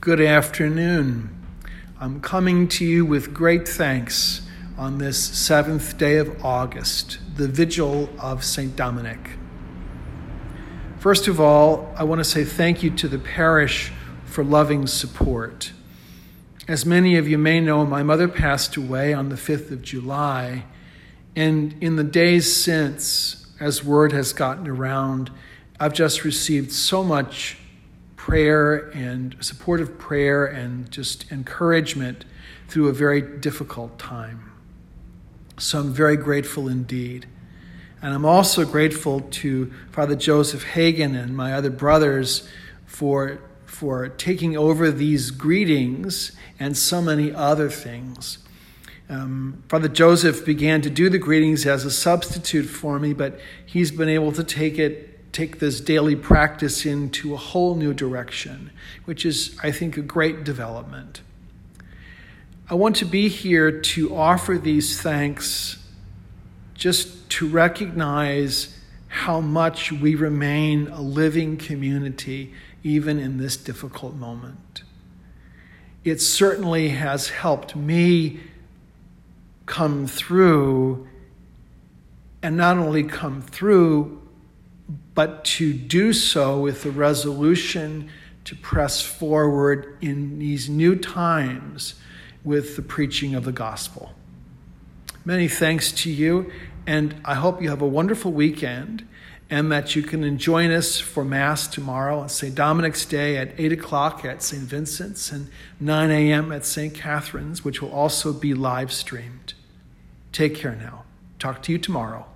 Good afternoon. I'm coming to you with great thanks on this 7th day of August, the Vigil of St. Dominic. First of all, I want to say thank you to the parish for loving support. As many of you may know, my mother passed away on the 5th of July, and in the days since, as word has gotten around, I've just received so much prayer and supportive prayer and just encouragement through a very difficult time. So I'm very grateful indeed. And I'm also grateful to Father Joseph Hagen and my other brothers for taking over these greetings and so many other things. Father Joseph began to do the greetings as a substitute for me, but he's been able to take this daily practice into a whole new direction, which is, I think, a great development. I want to be here to offer these thanks just to recognize how much we remain a living community even in this difficult moment. It certainly has helped me come through, and not only come through, but to do so with the resolution to press forward in these new times with the preaching of the gospel. Many thanks to you, and I hope you have a wonderful weekend and that you can join us for Mass tomorrow on St. Dominic's Day at 8 o'clock at St. Vincent's and 9 a.m. at St. Catherine's, which will also be live streamed. Take care now. Talk to you tomorrow.